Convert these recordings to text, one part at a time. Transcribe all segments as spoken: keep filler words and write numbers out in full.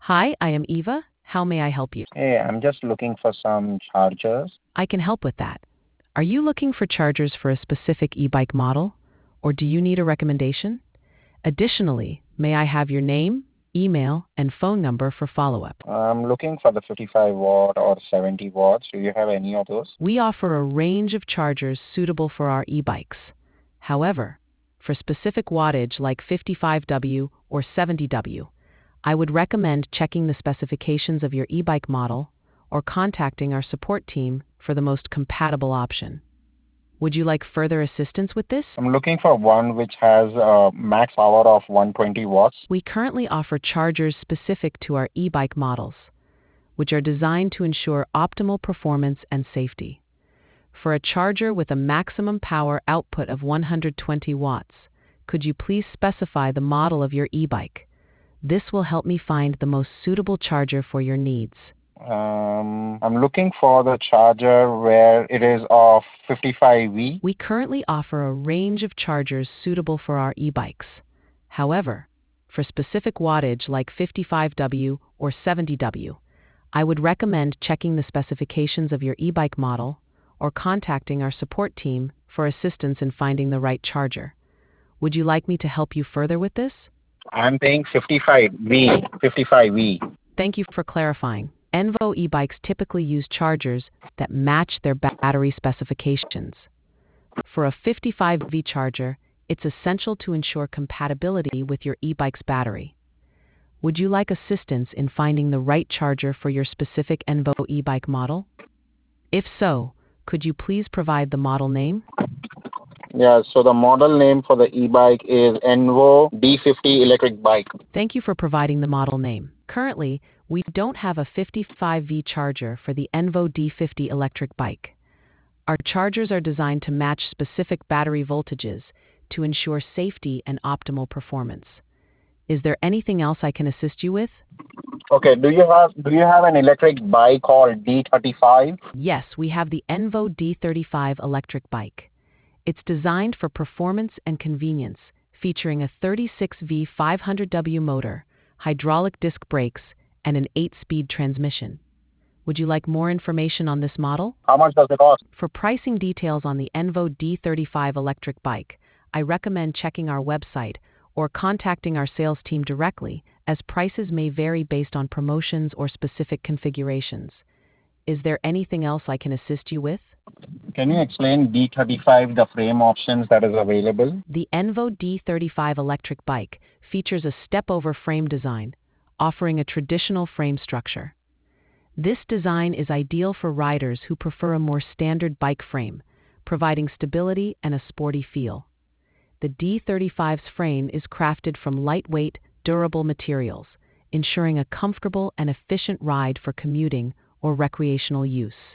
Hi, I am Eva. How may I help you? Hey, I'm just looking for some chargers. I can help with that. Are you looking for chargers for a specific e-bike model, or do you need a recommendation? Additionally, may I have your name, email, and phone number for follow-up? I'm looking for the fifty-five watt or seventy watts. Do you have any of those? We offer a range of chargers suitable for our e-bikes. However, for specific wattage like fifty-five watt or seventy watt, I would recommend checking the specifications of your e-bike model or contacting our support team for the most compatible option. Would you like further assistance with this? I'm looking for one which has a max power of one hundred twenty watts. We currently offer chargers specific to our e-bike models, which are designed to ensure optimal performance and safety. For a charger with a maximum power output of one hundred twenty watts, could you please specify the model of your e-bike? This will help me find the most suitable charger for your needs. Um, I'm looking for the charger where it is of fifty-five watt. We currently offer a range of chargers suitable for our e-bikes. However, for specific wattage like fifty-five watt or seventy watt, I would recommend checking the specifications of your e-bike model or contacting our support team for assistance in finding the right charger. Would you like me to help you further with this? I'm paying fifty-five watt. fifty-five watt. Thank you for clarifying. Envo e-bikes typically use chargers that match their battery specifications. For a fifty-five watt charger, it's essential to ensure compatibility with your e-bike's battery. Would you like assistance in finding the right charger for your specific Envo e-bike model? If so, could you please provide the model name? Yeah, so the model name for the e-bike is Envo D fifty electric bike. Thank you for providing the model name. Currently, we don't have a fifty-five watt charger for the Envo D fifty electric bike. Our chargers are designed to match specific battery voltages to ensure safety and optimal performance. Is there anything else I can assist you with? Okay, do you have do you have an electric bike called D thirty-five? Yes, we have the Envo D thirty-five electric bike. It's designed for performance and convenience, featuring a thirty-six volt five hundred watt motor, hydraulic disc brakes, and an eight-speed transmission. Would you like more information on this model? How much does it cost? For pricing details on the Envo D thirty-five electric bike, I recommend checking our website or contacting our sales team directly, as prices may vary based on promotions or specific configurations. Is there anything else I can assist you with? Can you explain D thirty-five, the frame options that is available? The Envo D thirty-five electric bike features a step-over frame design, offering a traditional frame structure. This design is ideal for riders who prefer a more standard bike frame, providing stability and a sporty feel. The D thirty-five's frame is crafted from lightweight, durable materials, ensuring a comfortable and efficient ride for commuting or recreational use.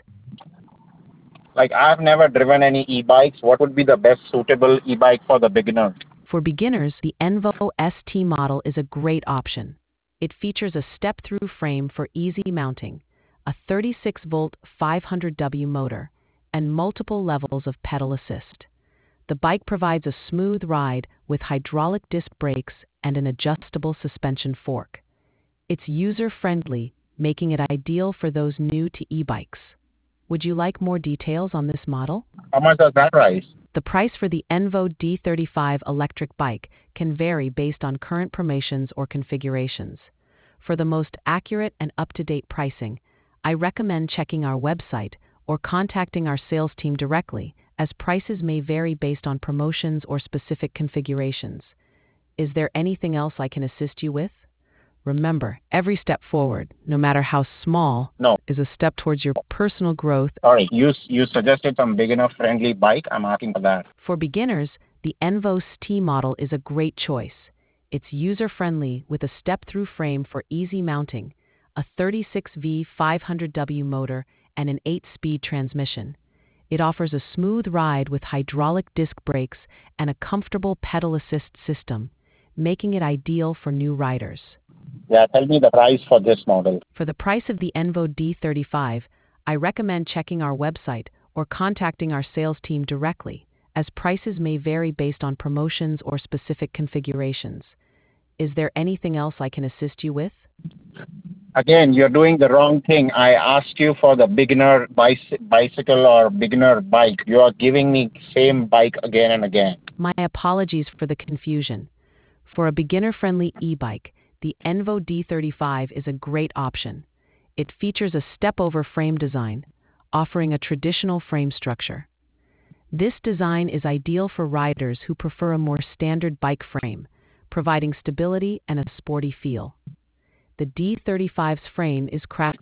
Like, I've never driven any e-bikes. What would be the best suitable e-bike for the beginner? For beginners, the Envo S T model is a great option. It features a step-through frame for easy mounting, a thirty-six volt five hundred watt motor, and multiple levels of pedal assist. The bike provides a smooth ride with hydraulic disc brakes and an adjustable suspension fork. It's user-friendly, making it ideal for those new to e-bikes. Would you like more details on this model? How much does that price? The price for the Envo D thirty-five electric bike can vary based on current promotions or configurations. For the most accurate and up-to-date pricing, I recommend checking our website or contacting our sales team directly, as prices may vary based on promotions or specific configurations. Is there anything else I can assist you with? Remember, every step forward, no matter how small, No. is a step towards your personal growth. Sorry, you you suggested some beginner-friendly bike. I'm asking for that. For beginners, the Envo S T model is a great choice. It's user-friendly with a step-through frame for easy mounting, a thirty-six volt five hundred watt motor, and an eight-speed transmission. It offers a smooth ride with hydraulic disc brakes and a comfortable pedal assist system, making it ideal for new riders. Yeah, tell me the price for this model. For the price of the Envo D thirty-five, I recommend checking our website or contacting our sales team directly, as prices may vary based on promotions or specific configurations. Is there anything else I can assist you with? Again, you're doing the wrong thing. I asked you for the beginner bicy- bicycle or beginner bike. You are giving me same bike again and again. My apologies for the confusion. For a beginner-friendly e-bike, the Envo D thirty-five is a great option. It features a step-over frame design, offering a traditional frame structure. This design is ideal for riders who prefer a more standard bike frame, providing stability and a sporty feel. The D thirty-five's frame is crafted